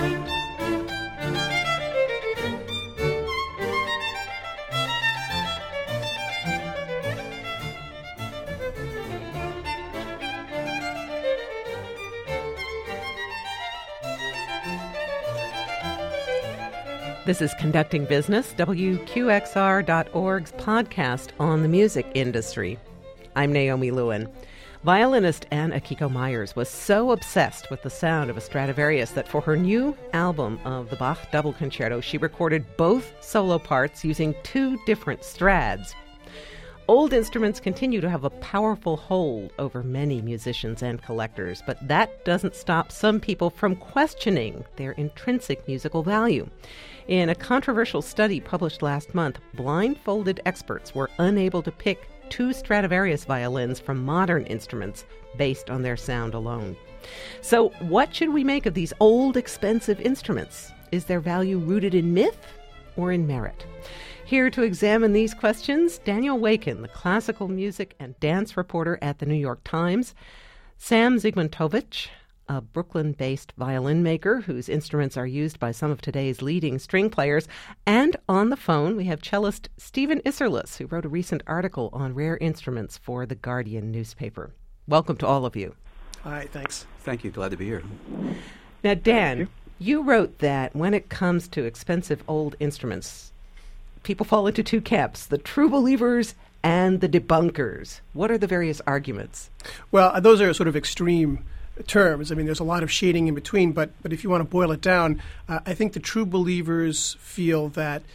This is Conducting Business, WQXR.org's podcast on the music industry. I'm Naomi Lewin. Violinist Anne Akiko Myers was so obsessed with the sound of a Stradivarius that for her new album of the Bach Double Concerto, she recorded both solo parts using two different Strads. Old instruments continue to have a powerful hold over many musicians and collectors, but that doesn't stop some people from questioning their intrinsic musical value. In a controversial study published last month, blindfolded experts were unable to pick two Stradivarius violins from modern instruments based on their sound alone. So what should we make of these old, expensive instruments? Is their value rooted in myth or in merit? Here to examine these questions, Daniel Wakin, the classical music and dance reporter at the New York Times, Sam Zygmuntovich, a Brooklyn-based violin maker whose instruments are used by some of today's leading string players, and on the phone we have cellist Stephen Isserlis, who wrote a recent article on rare instruments for The Guardian newspaper. Welcome to all of you. Hi, thanks. Thank you. Glad to be here. Now, Dan, you wrote that when it comes to expensive old instruments, people fall into two camps, the true believers and the debunkers. What are the various arguments? Well, those are sort of extreme terms. I mean, there's a lot of shading in between, but if you want to boil it down, I think the true believers feel that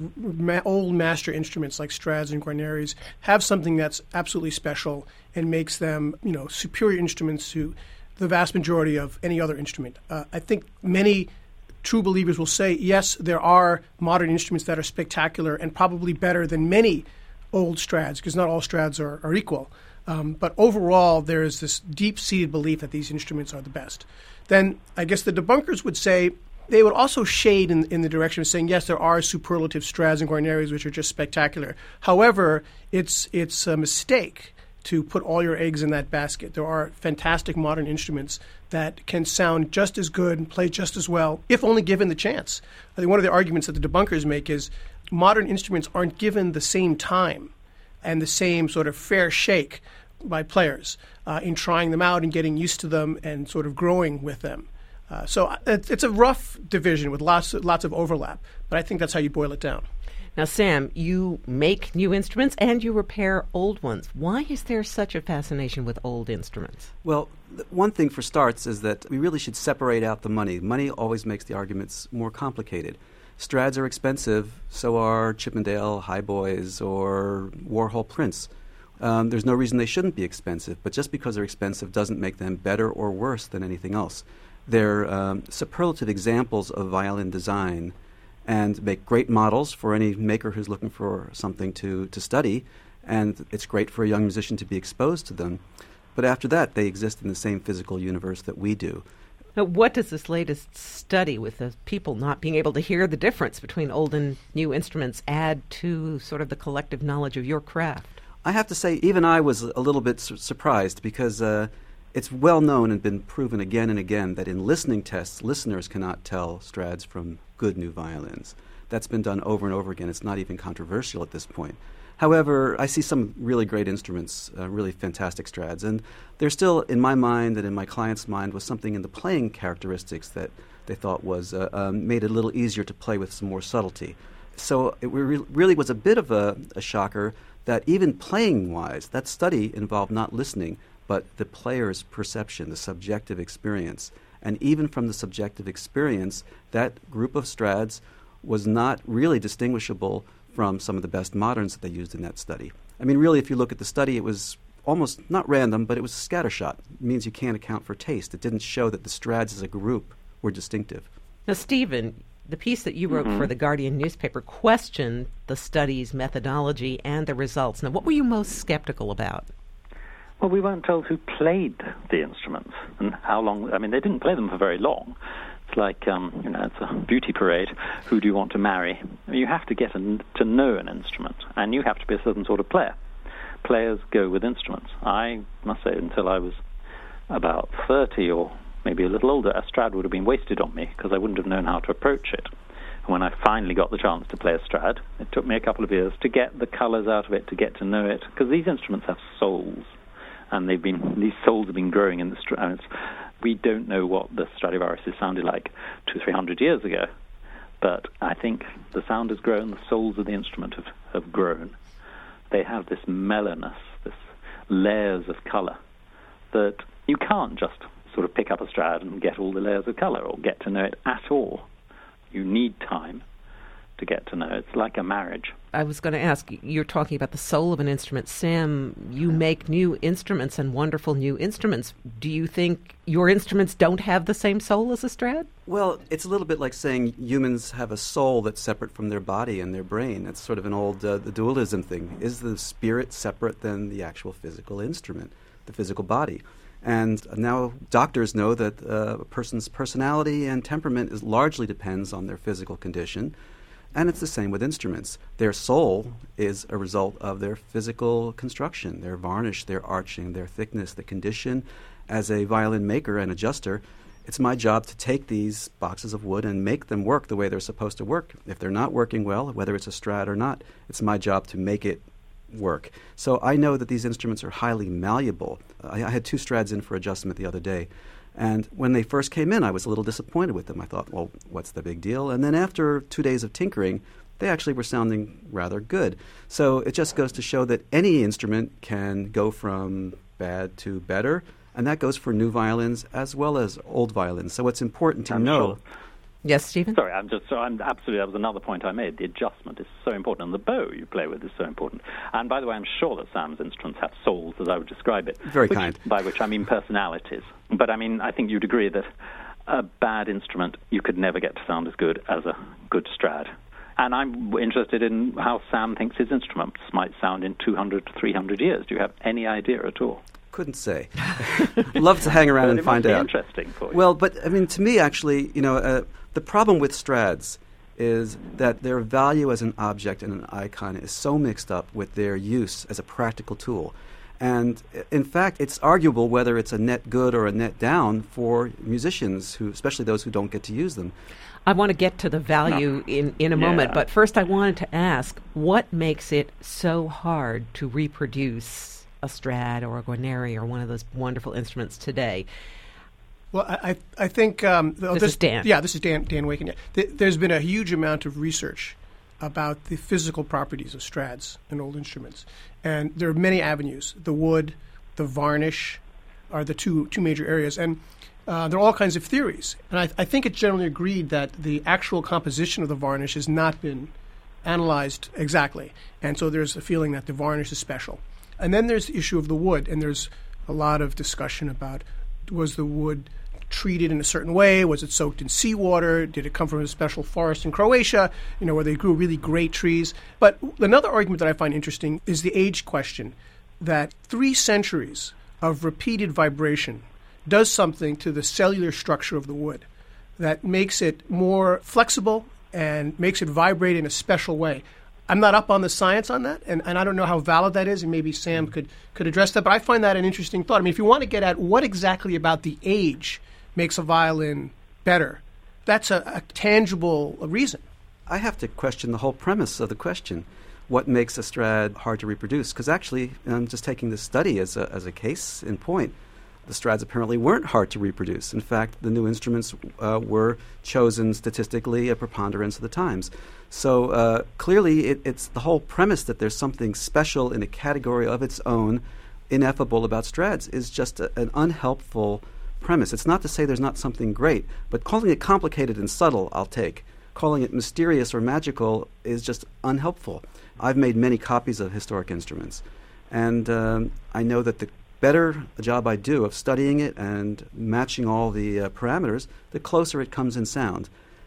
old master instruments like Strads and Guarneris have something that's absolutely special and makes them, superior instruments to the vast majority of any other instrument. I think many true believers will say, yes, there are modern instruments that are spectacular and probably better than many old Strads, because not all Strads are equal. But overall, there is this deep-seated belief that these instruments are the best. Then I guess the debunkers would say, they would also shade in the direction of saying, yes, there are superlative Strads and Guarneris which are just spectacular. However, it's a mistake to put all your eggs in that basket. There are fantastic modern instruments that can sound just as good and play just as well, if only given the chance. I think one of the arguments that the debunkers make is modern instruments aren't given the same time and the same sort of fair shake by players in trying them out and getting used to them and sort of growing with them. So it's a rough division with lots of overlap, but I think that's how you boil it down. Now, Sam, you make new instruments and you repair old ones. Why is there such a fascination with old instruments? Well, one thing for starts is that we really should separate out the money. Money always makes the arguments more complicated. Strads are expensive, so are Chippendale Highboys or Warhol prints. There's no reason they shouldn't be expensive, but just because they're expensive doesn't make them better or worse than anything else. They're superlative examples of violin design and make great models for any maker who's looking for something to study, and it's great for a young musician to be exposed to them. But after that, they exist in the same physical universe that we do. Now, what does this latest study with the people not being able to hear the difference between old and new instruments add to sort of the collective knowledge of your craft? I have to say, even I was a little bit surprised because it's well known and been proven again and again that in listening tests, listeners cannot tell Strads from good new violins. That's been done over and over again. It's not even controversial at this point. However, I see some really great instruments, really fantastic Strads, and there still, in my mind and in my client's mind, was something in the playing characteristics that they thought was made it a little easier to play with some more subtlety. So it really was a bit of a shocker that even playing-wise, that study involved not listening, but the player's perception, the subjective experience. And even from the subjective experience, that group of Strads was not really distinguishable from some of the best moderns that they used in that study. I mean, really, if you look at the study, it was almost not random, but it was scattershot. It means you can't account for taste. It didn't show that the Strads as a group were distinctive. Now, Stephen, the piece that you wrote for the Guardian newspaper questioned the study's methodology and the results. Now, what were you most skeptical about? Well, we weren't told who played the instruments and how long. I mean, they didn't play them for very long. It's like, it's a beauty parade. Who do you want to marry? I mean, you have to get to know an instrument, and you have to be a certain sort of player. Players go with instruments. I must say, until I was about 30 or maybe a little older, a Strad would have been wasted on me because I wouldn't have known how to approach it. And when I finally got the chance to play a Strad, it took me a couple of years to get the colors out of it, to get to know it, because these instruments have souls, and these souls have been growing in the Strad. We don't know what the Stradivarius sounded like 200-300 years ago, but I think the sound has grown, the souls of the instrument have grown. They have this mellowness, this layers of color that you can't just sort of pick up a Strad and get all the layers of color or get to know it at all. You need time to get to know. It's like a marriage. I was going to ask, you're talking about the soul of an instrument. Sam, you make new instruments and wonderful new instruments. Do you think your instruments don't have the same soul as a Strad? Well, it's a little bit like saying humans have a soul that's separate from their body and their brain. It's sort of an old the dualism thing. Is the spirit separate than the actual physical instrument, the physical body? And now doctors know that a person's personality and temperament largely depends on their physical condition. And it's the same with instruments. Their soul is a result of their physical construction, their varnish, their arching, their thickness, the condition. As a violin maker and adjuster, it's my job to take these boxes of wood and make them work the way they're supposed to work. If they're not working well, whether it's a Strad or not, it's my job to make it work. So I know that these instruments are highly malleable. I had 2 Strads in for adjustment the other day. And when they first came in, I was a little disappointed with them. I thought, well, what's the big deal? And then after 2 days of tinkering, they actually were sounding rather good. So it just goes to show that any instrument can go from bad to better, and that goes for new violins as well as old violins. So it's important to know. Sure. Yes, Stephen? Sorry, I'm absolutely, that was another point I made. The adjustment is so important, and the bow you play with is so important. And by the way, I'm sure that Sam's instruments have souls, as I would describe it. Very kind. By which I mean personalities. But I mean, I think you'd agree that a bad instrument, you could never get to sound as good as a good Strad. And I'm interested in how Sam thinks his instruments might sound in 200 to 300 years. Do you have any idea at all? Couldn't say. Love to hang around and find out. It must be interesting for you. Well, but I mean, to me, actually, the problem with Strads is that their value as an object and an icon is so mixed up with their use as a practical tool. And in fact, it's arguable whether it's a net good or a net down for musicians, especially those who don't get to use them. I want to get to the value in a moment, but first I wanted to ask, what makes it so hard to reproduce a Strad or a Guarneri or one of those wonderful instruments today? Well, I think... this is Dan. Yeah, this is Dan Wakin. There's been a huge amount of research about the physical properties of Strads and old instruments. And there are many avenues. The wood, the varnish are the two major areas. And there are all kinds of theories. And I think it's generally agreed that the actual composition of the varnish has not been analyzed exactly. And so there's a feeling that the varnish is special. And then there's the issue of the wood. And there's a lot of discussion about, was the wood treated in a certain way? Was it soaked in seawater? Did it come from a special forest in Croatia, where they grew really great trees? But another argument that I find interesting is the age question, that 3 centuries of repeated vibration does something to the cellular structure of the wood that makes it more flexible and makes it vibrate in a special way. I'm not up on the science on that, and I don't know how valid that is, and maybe Sam could address that, but I find that an interesting thought. I mean, if you want to get at what exactly about the age makes a violin better, that's a tangible reason. I have to question the whole premise of the question. What makes a Strad hard to reproduce? Because actually, I'm just taking this study as a case in point. The Strads apparently weren't hard to reproduce. In fact, the new instruments were chosen statistically a preponderance of the times. So clearly, it's the whole premise that there's something special in a category of its own, ineffable about Strads, is just an unhelpful premise. It's not to say there's not something great, but calling it complicated and subtle, I'll take. Calling it mysterious or magical is just unhelpful. I've made many copies of historic instruments, and I know that the better a job I do of studying it and matching all the parameters, the closer it comes in sound.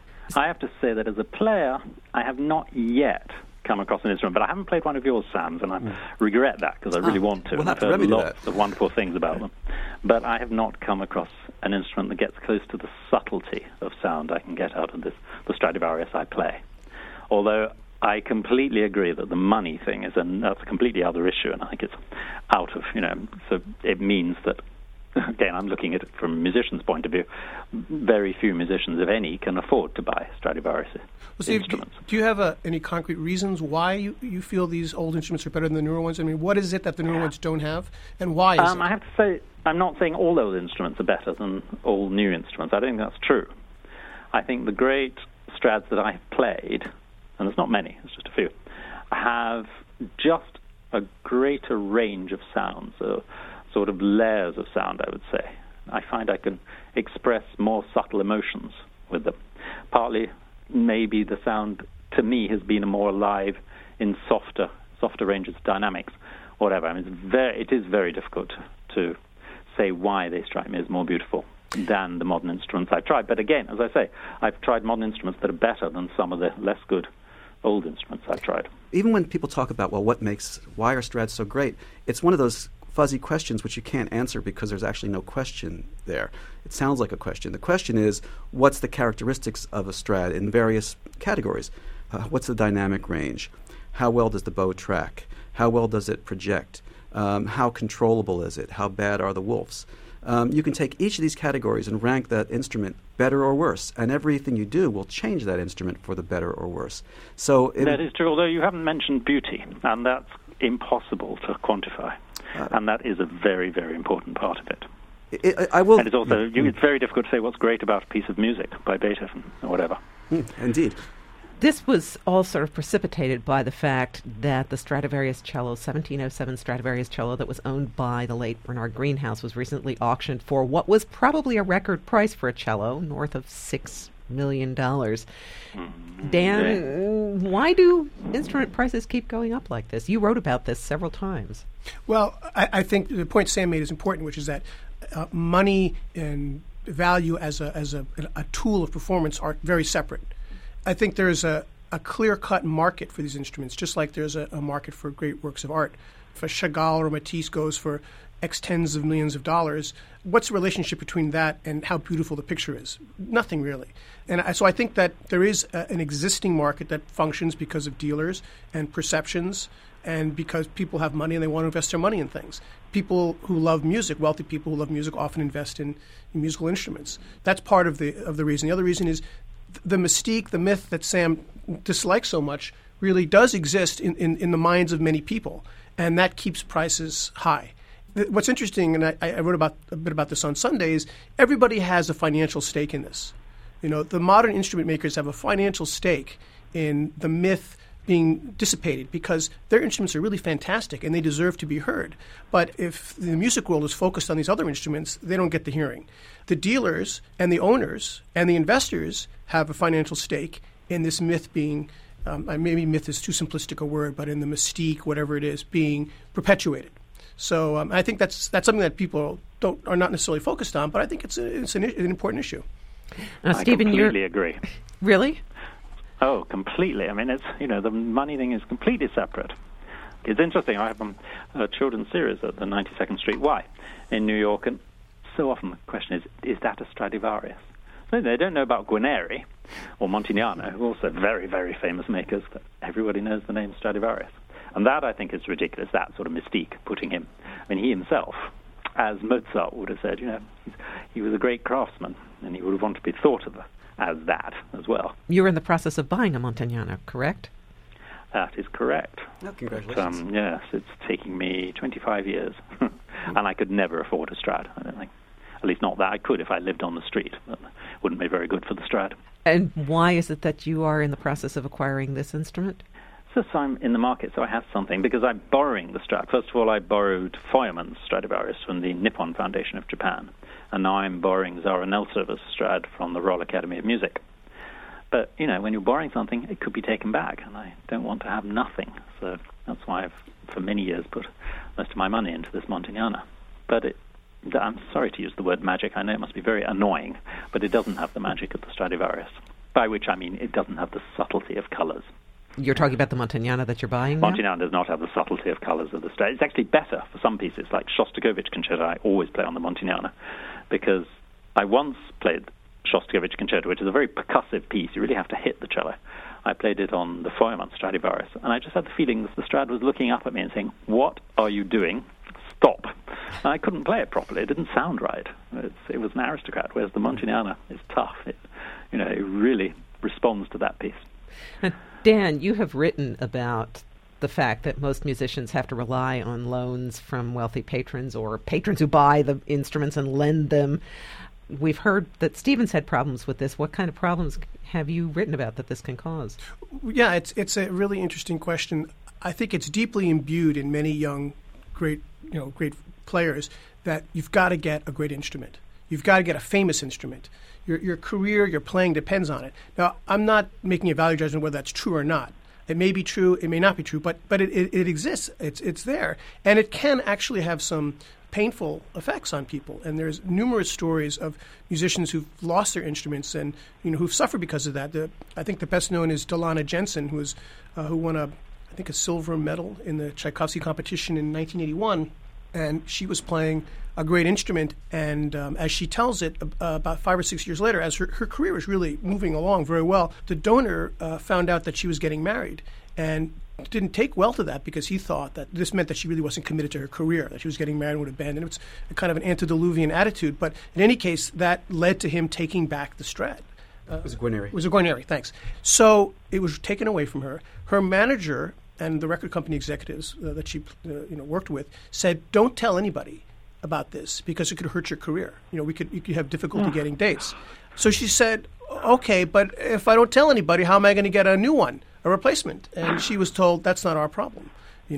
I have to say that as a player, I have not yet come across an instrument, but I haven't played one of yours, Sam's, and I regret that because I really want to. We'll I've heard lots of wonderful things about them. But I have not come across an instrument that gets close to the subtlety of sound I can get out of the Stradivarius I play. Although I completely agree that the money thing that's a completely other issue, and I think it's out of, so it means that again, I'm looking at it from a musician's point of view. Very few musicians, if any, can afford to buy Stradivarius instruments. Do you have any concrete reasons why you feel these old instruments are better than the newer ones? I mean, what is it that the newer ones don't have, and why is it? I have to say, I'm not saying all those instruments are better than all new instruments. I don't think that's true. I think the great Strads that I've played, and there's not many, there's just a few, have just a greater range of sounds, sort of layers of sound, I would say. I find I can express more subtle emotions with them. Partly, maybe the sound, to me, has been more alive in softer ranges of dynamics, whatever. I mean, it is very difficult to say why they strike me as more beautiful than the modern instruments I've tried. But again, as I say, I've tried modern instruments that are better than some of the less good old instruments I've tried. Even when people talk about, well, why are Strads so great, it's one of those fuzzy questions which you can't answer because there's actually no question there. It sounds like a question. The question is, what's the characteristics of a Strad in various categories? What's the dynamic range? How well does the bow track? How well does it project? How controllable is it? How bad are the wolves? You can take each of these categories and rank that instrument better or worse, and everything you do will change that instrument for the better or worse. So that is true, although you haven't mentioned beauty, and that's impossible to quantify, and that is a very, very important part of it. And it's also it's very difficult to say what's great about a piece of music by Beethoven or whatever. Indeed. This was all sort of precipitated by the fact that the Stradivarius cello, 1707 Stradivarius cello that was owned by the late Bernard Greenhouse, was recently auctioned for what was probably a record price for a cello, north of $6 million. Dan, why do instrument prices keep going up like this? You wrote about this several times. Well, I think the point Sam made is important, which is that money and value as a tool of performance are very separate. I think there's a clear-cut market for these instruments, just like there's a market for great works of art. If a Chagall or Matisse goes for X tens of millions of dollars, what's the relationship between that and how beautiful the picture is? Nothing really. And so I think that there is an existing market that functions because of dealers and perceptions and because people have money and they want to invest their money in things. People who love music, wealthy people who love music, often invest in musical instruments. That's part of the reason. The other reason is the mystique, the myth that Sam dislikes so much really does exist in the minds of many people, and that keeps prices high. What's interesting, and I wrote a bit about this on Sundays, everybody has a financial stake in this. You know, the modern instrument makers have a financial stake in the myth being dissipated because their instruments are really fantastic and they deserve to be heard. But if the music world is focused on these other instruments, they don't get the hearing. The dealers and the owners and the investors have a financial stake in this myth being, maybe myth is too simplistic a word, but in the mystique, whatever it is, being perpetuated. So I think that's something that people are not necessarily focused on, but I think it's an important issue. Stephen, I completely agree. Really? Oh, completely. I mean, it's the money thing is completely separate. It's interesting. I have a children's series at the 92nd Street Y in New York, and so often the question is that a Stradivarius? They don't know about Guarneri or Montignano, who are also very, very famous makers, but everybody knows the name Stradivarius. And that, I think, is ridiculous, that sort of mystique, putting him. I mean, he himself, as Mozart would have said, he was a great craftsman, and he would have wanted to be thought of as that as well. You're in the process of buying a Montignano, correct? That is correct. Oh, congratulations. But, yes, it's taking me 25 years, and I could never afford a Strad, I don't think. At least not that I could if I lived on the street. But it wouldn't be very good for the Strad. And why is it that you are in the process of acquiring this instrument? So I'm in the market, so I have something, because I'm borrowing the Strad. First of all, I borrowed Feuermann's Stradivarius from the Nippon Foundation of Japan, and now I'm borrowing Zara Neltsova's Strad from the Royal Academy of Music. But, when you're borrowing something, it could be taken back, and I don't want to have nothing. So that's why I've, for many years, put most of my money into this Montignana. But I'm sorry to use the word magic. I know it must be very annoying, but it doesn't have the magic of the Stradivarius, by which I mean it doesn't have the subtlety of colors. You're talking about the Montignana that you're buying now? Montignana does not have the subtlety of colors of the Strad. It's actually better for some pieces, like Shostakovich Concerto. I always play on the Montignana, because I once played Shostakovich Concerto, which is a very percussive piece. You really have to hit the cello. I played it on the Feuermann Stradivarius, and I just had the feeling that the Strad was looking up at me and saying, "What are you doing? Stop." I couldn't play it properly. It didn't sound right. It was an aristocrat, whereas the Montagnana is tough. It really responds to that piece. Dan, you have written about the fact that most musicians have to rely on loans from wealthy patrons or patrons who buy the instruments and lend them. We've heard that Stephen's had problems with this. What kind of problems have you written about that this can cause? Yeah, it's a really interesting question. I think it's deeply imbued in many young, great players that you've got to get a great instrument. You've got to get a famous instrument. Your career, your playing depends on it. Now, I'm not making a value judgment whether that's true or not. It may be true, it may not be true, but it exists. It's there, and it can actually have some painful effects on people. And there's numerous stories of musicians who've lost their instruments and who've suffered because of that. I think the best known is Delana Jensen, who won a silver medal in the Tchaikovsky competition in 1981, and she was playing a great instrument. And as she tells it, about 5 or 6 years later, as her career was really moving along very well, the donor found out that she was getting married and didn't take well to that because he thought that this meant that she really wasn't committed to her career, that she was getting married and would abandon it. It's a kind of an antediluvian attitude. But in any case, that led to him taking back the Strad. It was a Guarneri. It was a Guarneri, thanks. So it was taken away from her. Her manager and the record company executives that she worked with said, "Don't tell anybody about this because it could hurt your career. You could have difficulty getting dates." So she said, "Okay, but if I don't tell anybody, how am I going to get a new one, a replacement?" And she was told, "That's not our problem."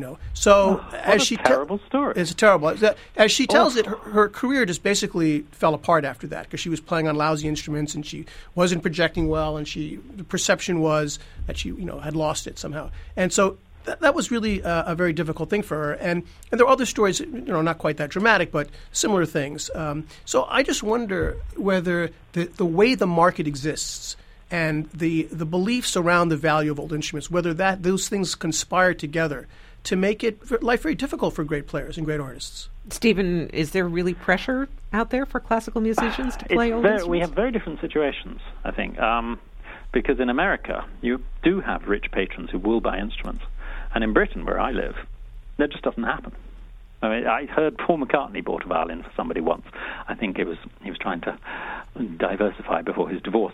So as she terrible story. It's terrible. As she tells it, her career just basically fell apart after that because she was playing on lousy instruments and she wasn't projecting well, and the perception was that she had lost it somehow. And so that was really a very difficult thing for her. And there are other stories, not quite that dramatic, but similar things. So I just wonder whether the way the market exists and the beliefs around the value of old instruments, whether those things conspire together to make life very difficult for great players and great artists. Stephen, is there really pressure out there for classical musicians to play old instruments? We have very different situations, I think, because in America you do have rich patrons who will buy instruments. And in Britain, where I live, that just doesn't happen. I mean, I heard Paul McCartney bought a violin for somebody once. I think he was trying to diversify before his divorce.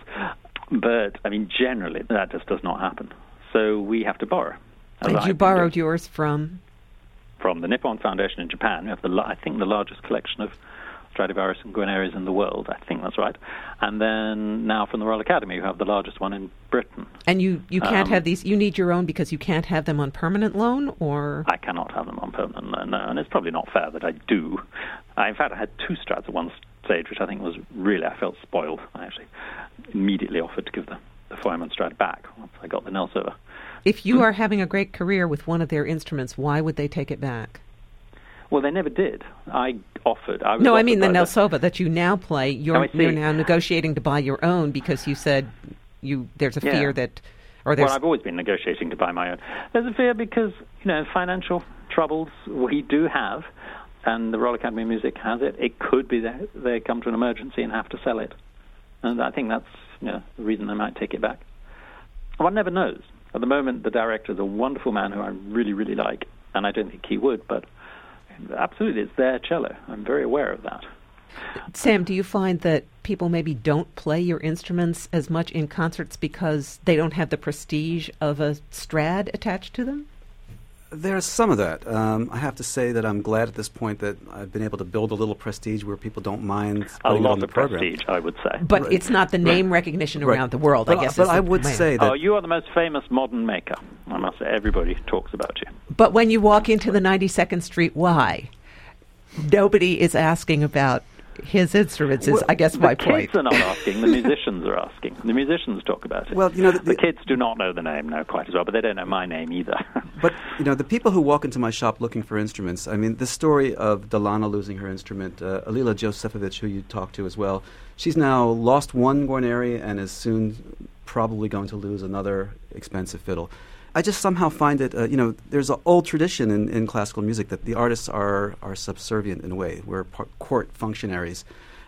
But, I mean, generally, that just does not happen. So we have to borrow. And you borrowed yours from? From the Nippon Foundation in Japan. We have, I think, the largest collection of Stradivarius and Guarneris in the world. I think that's right. And then now from the Royal Academy, you have the largest one in Britain. And you can't have these, you need your own because you can't have them on permanent loan, or? I cannot have them on permanent loan, no, and it's probably not fair that I do. In fact, I had 2 Strads at one stage, which I think was really, I felt spoiled. I actually immediately offered to give the Feuermann Strad back once I got the Nelsova. If you are having a great career with one of their instruments, why would they take it back? Well, they never did. I offered. I mean the Nelsova that you now play. You're now negotiating to buy your own because you said there's a fear that, or there's. Well, I've always been negotiating to buy my own. There's a fear because financial troubles we do have, and the Royal Academy of Music has it. It could be that they come to an emergency and have to sell it, and I think that's the reason they might take it back. One never knows. At the moment, the director is a wonderful man who I really, really like, and I don't think he would, but. Absolutely, it's their cello. I'm very aware of that. Sam, do you find that people maybe don't play your instruments as much in concerts because they don't have the prestige of a Strad attached to them? There's some of that. I have to say that I'm glad at this point that I've been able to build a little prestige where people don't mind putting it on the program. A lot of prestige, I would say. But it's not the name recognition around the world, I guess. But I would say that... Oh, you are the most famous modern maker. I must say, everybody talks about you. But when you walk into the 92nd Street Y, nobody is asking about his instruments, is I guess my point. The kids are not asking, the musicians are asking. The musicians talk about it. Well, the kids do not know the name now quite as well, but they don't know my name either. But, the people who walk into my shop looking for instruments, I mean, the story of Delana losing her instrument, Alila Josefovich, who you talked to as well, she's now lost one Guarneri and is soon probably going to lose another expensive fiddle. I just somehow find it, there's an old tradition in classical music that the artists are subservient in a way. We're court functionaries.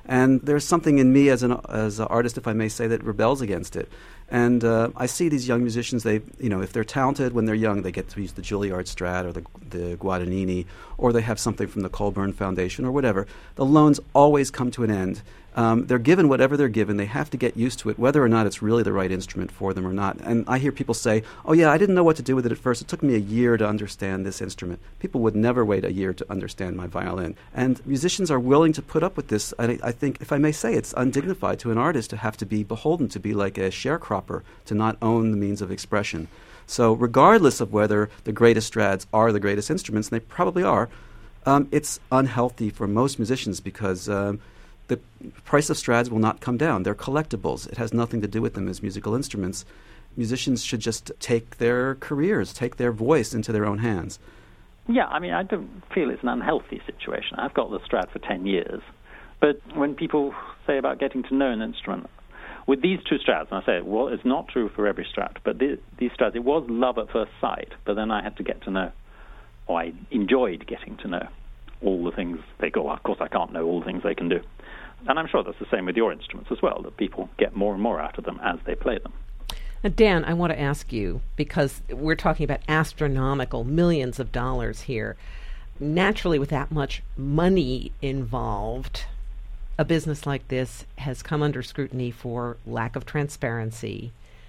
And there's something in me as an artist, if I may say, that rebels against it. And I see these young musicians, if they're talented when they're young, they get to use the Juilliard Strat or the Guadagnini, or they have something from the Colburn Foundation or whatever. The loans always come to an end. They're given whatever they're given. They have to get used to it, whether or not it's really the right instrument for them or not. And I hear people say, oh, yeah, I didn't know what to do with it at first. It took me a year to understand this instrument. People would never wait a year to understand my violin. And musicians are willing to put up with this. I think, if I may say, it's undignified to an artist to have to be beholden, to be like a sharecropper, to not own the means of expression. So regardless of whether the greatest Strads are the greatest instruments, and they probably are, it's unhealthy for most musicians because the price of Strads will not come down. They're collectibles. It has nothing to do with them as musical instruments. Musicians should just take their careers, take their voice into their own hands. Yeah, I mean, I don't feel it's an unhealthy situation. I've got the Strat for 10 years. But when people say about getting to know an instrument, with these two Strats, and I say, well, it's not true for every Strat, but these Strats, it was love at first sight, but then I had to get to know, or I enjoyed getting to know all the things they go. Of course, I can't know all the things they can do. And I'm sure that's the same with your instruments as well, that people get more and more out of them as they play them. Now, Dan, I want to ask you, because we're talking about astronomical millions of dollars here. Naturally, with that much money involved, a business like this has come under scrutiny for lack of transparency,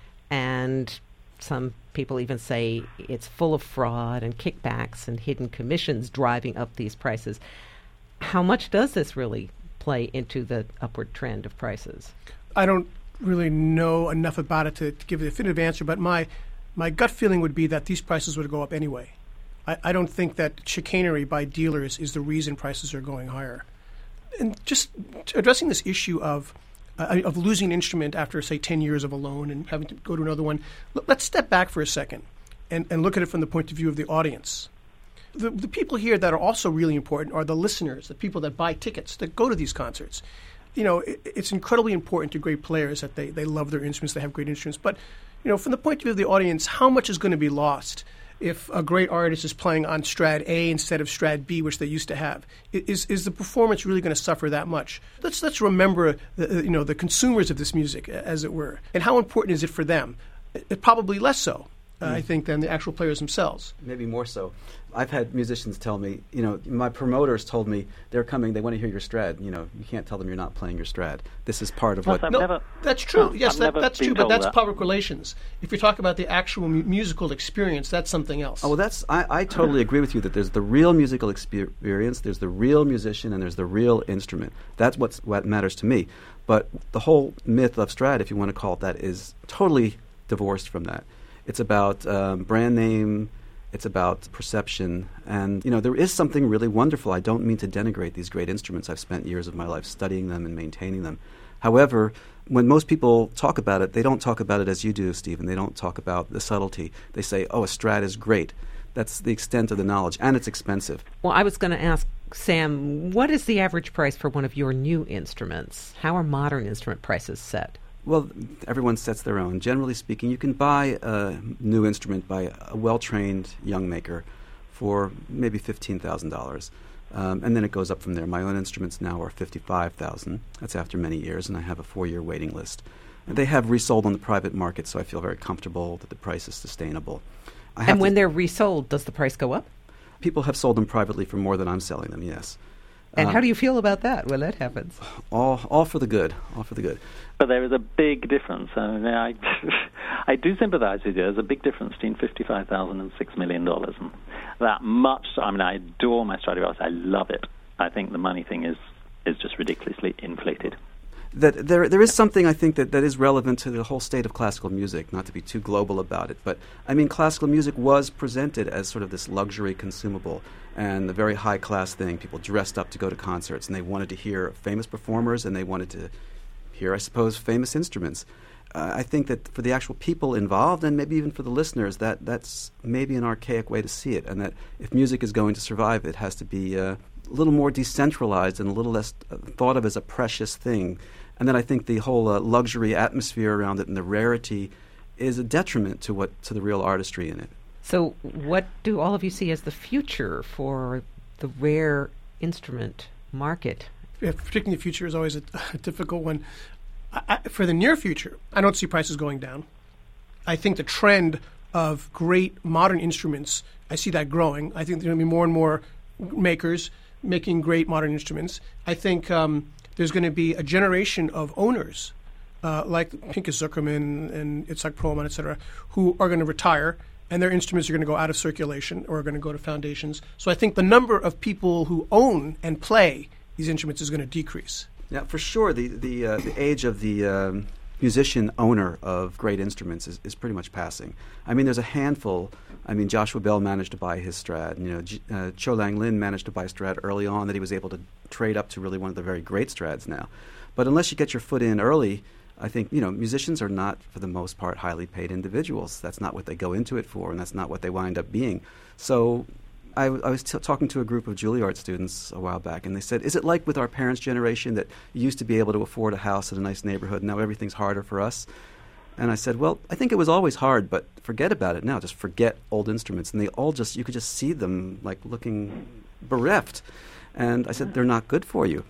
and some people even say it's full of fraud and kickbacks and hidden commissions driving up these prices. How much does this really play into the upward trend of prices? I don't really know enough about it to give a definitive answer, but my gut feeling would be that these prices would go up anyway. I don't think that chicanery by dealers is the reason prices are going higher. And just addressing this issue of losing an instrument after, say, 10 years of a loan and having to go to another one, let's step back for a second and look at it from the point of view of the audience. The people here that are also really important are the listeners, the people that buy tickets, that go to these concerts. It's incredibly important to great players that they love their instruments, they have great instruments. But, from the point of view of the audience, how much is going to be lost if a great artist is playing on Strad A instead of Strad B, which they used to have? Is the performance really going to suffer that much? Let's remember the consumers of this music, as it were, and how important is it for them? Probably less so, I think, than the actual players themselves. Maybe more so. I've had musicians tell me, my promoters told me they're coming, they want to hear your Strad. You can't tell them you're not playing your Strad. This is part of what... That's true. Yes, that's true, but that's public relations. If you talk about the actual musical experience, that's something else. Oh, well, I totally agree with you that there's the real musical experience, there's the real musician, and there's the real instrument. That's what matters to me. But the whole myth of Strad, if you want to call it that, is totally divorced from that. It's about brand name. It's about perception. And, there is something really wonderful. I don't mean to denigrate these great instruments. I've spent years of my life studying them and maintaining them. However, when most people talk about it, they don't talk about it as you do, Stephen. They don't talk about the subtlety. They say, oh, a Strat is great. That's the extent of the knowledge, and it's expensive. Well, I was going to ask Sam, what is the average price for one of your new instruments? How are modern instrument prices set? Well, everyone sets their own. Generally speaking, you can buy a new instrument by a well-trained young maker for maybe $15,000. And then it goes up from there. My own instruments now are $55,000. That's after many years, and I have a 4-year waiting list. And they have resold on the private market, so I feel very comfortable that the price is sustainable. And when they're resold, does the price go up? People have sold them privately for more than I'm selling them, yes. And how do you feel about that when that happens? All for the good. All for the good. But there is a big difference. I do sympathize with you. There's a big difference between $55,000 and $6 million. And that much, I adore my Stradivarius. I love it. I think the money thing is just ridiculously inflated. That there is something, I think, that is relevant to the whole state of classical music, not to be too global about it. But, classical music was presented as sort of this luxury consumable and a very high-class thing. People dressed up to go to concerts, and they wanted to hear famous performers, and they wanted to hear, I suppose, famous instruments. I think that for the actual people involved, and maybe even for the listeners, that's maybe an archaic way to see it, and that if music is going to survive, it has to be a little more decentralized and a little less thought of as a precious thing. And then I think the whole luxury atmosphere around it and the rarity is a detriment to the real artistry in it. So what do all of you see as the future for the rare instrument market predicting the future is always a difficult one. For the near future, I don't see prices going down. I think the trend of great modern instruments, I see that growing. I think there are going to be more and more makers making great modern instruments. I think there's going to be a generation of owners like Pinchas Zuckerman and Itzhak Perlman, et cetera, who are going to retire, and their instruments are going to go out of circulation or are going to go to foundations. So I think the number of people who own and play these instruments is going to decrease. Yeah, for sure. The age of the musician owner of great instruments is pretty much passing. I mean, there's a handful. I mean, Joshua Bell managed to buy his Strad. Cho Lang Lin managed to buy a Strad early on that he was able to trade up to really one of the very great Strads now. But unless you get your foot in early, I think, musicians are not, for the most part, highly paid individuals. That's not what they go into it for, and that's not what they wind up being. So I was talking to a group of Juilliard students a while back, and they said, is it like with our parents' generation that you used to be able to afford a house in a nice neighborhood, and now everything's harder for us? And I said, well, I think it was always hard, but forget about it now. Just forget old instruments. And they all you could just see them like looking bereft. And I said, they're not good for you.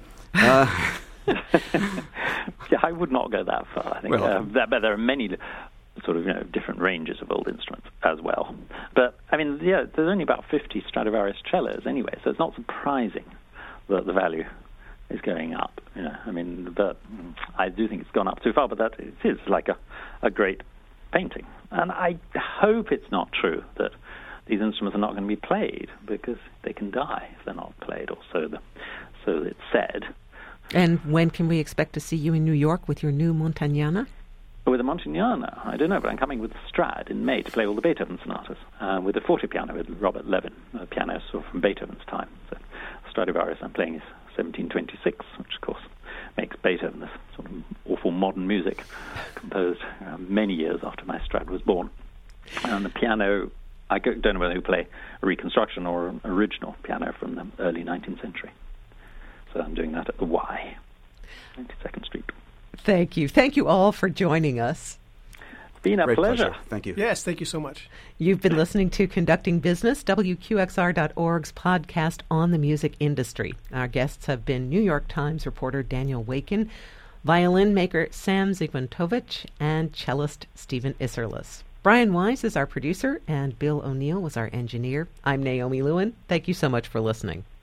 Yeah, I would not go that far. I think but there are many sort of different ranges of old instruments as well. But I mean, there's only about 50 Stradivarius cellos anyway, so it's not surprising that the value is going up. But I do think it's gone up too far. But that it is like a great painting, and I hope it's not true that these instruments are not going to be played, because they can die if they're not played, or so it's said. And when can we expect to see you in New York with your new Montagnana? With a Montagnana, I don't know, but I'm coming with the Strad in May to play all the Beethoven sonatas, with the fortepiano with Robert Levin, a pianist from Beethoven's time. So Stradivarius I'm playing is 1726, which of course makes Beethoven this sort of awful modern music composed many years after my Strad was born. And the piano, I don't know whether you play a reconstruction or an original piano from the early 19th century. So I'm doing that at the Y, 92nd Street. Thank you. Thank you all for joining us. It's been a pleasure. Thank you. Yes, thank you so much. You've been listening to Conducting Business, WQXR.org's podcast on the music industry. Our guests have been New York Times reporter Daniel Wakin, violin maker Sam Zygmuntovich, and cellist Stephen Isserlis. Brian Wise is our producer, and Bill O'Neill was our engineer. I'm Naomi Lewin. Thank you so much for listening.